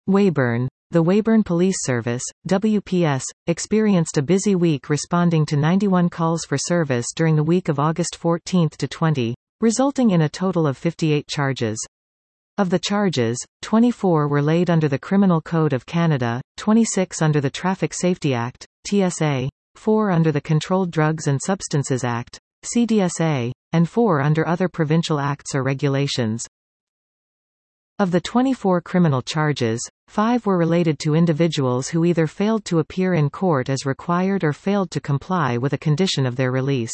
Weyburn. The Weyburn Police Service, WPS, experienced a busy week responding to 91 calls for service during the week of August 14 to 20, resulting in a total of 58 charges. Of the charges, 24 were laid under the Criminal Code of Canada, 26 under the Traffic Safety Act, TSA, 4 under the Controlled Drugs and Substances Act, CDSA, and 4 under other provincial acts or regulations. Of the 24 criminal charges, 5 were related to individuals who either failed to appear in court as required or failed to comply with a condition of their release.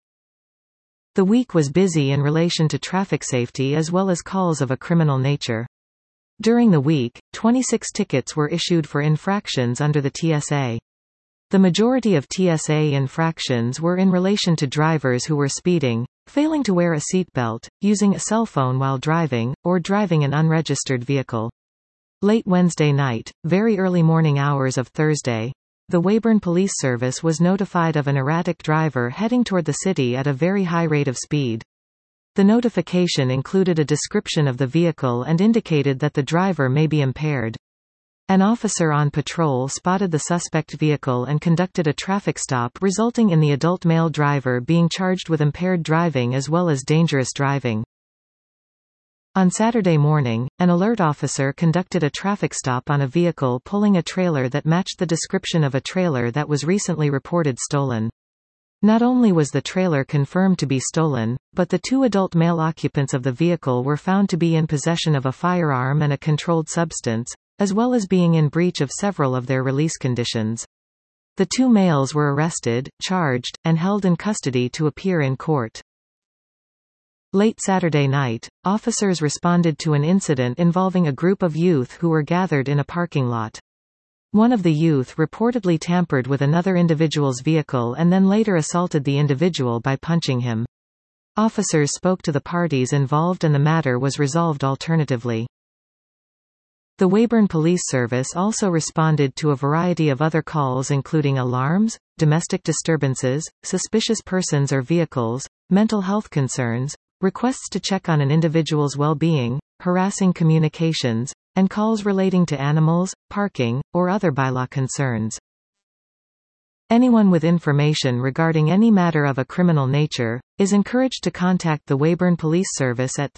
The week was busy in relation to traffic safety as well as calls of a criminal nature. During the week, 26 tickets were issued for infractions under the TSA. The majority of TSA infractions were in relation to drivers who were speeding, failing to wear a seatbelt, using a cell phone while driving, or driving an unregistered vehicle. Late Wednesday night, very early morning hours of Thursday, the Weyburn Police Service was notified of an erratic driver heading toward the city at a very high rate of speed. The notification included a description of the vehicle and indicated that the driver may be impaired. An officer on patrol spotted the suspect vehicle and conducted a traffic stop, resulting in the adult male driver being charged with impaired driving as well as dangerous driving. On Saturday morning, an alert officer conducted a traffic stop on a vehicle pulling a trailer that matched the description of a trailer that was recently reported stolen. Not only was the trailer confirmed to be stolen, but the 2 adult male occupants of the vehicle were found to be in possession of a firearm and a controlled substance, as well as being in breach of several of their release conditions. The 2 males were arrested, charged, and held in custody to appear in court. Late Saturday night, officers responded to an incident involving a group of youth who were gathered in a parking lot. One of the youth reportedly tampered with another individual's vehicle and then later assaulted the individual by punching him. Officers spoke to the parties involved and the matter was resolved alternatively. The Weyburn Police Service also responded to a variety of other calls including alarms, domestic disturbances, suspicious persons or vehicles, mental health concerns, requests to check on an individual's well-being, harassing communications, and calls relating to animals, parking, or other bylaw concerns. Anyone with information regarding any matter of a criminal nature is encouraged to contact the Weyburn Police Service at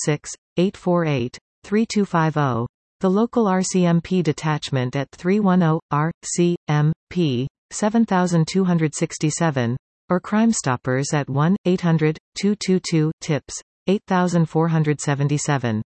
306-848-3250. The local RCMP detachment at 310-RCMP 7267, or Crime Stoppers at 1-800-222-TIPS 8477.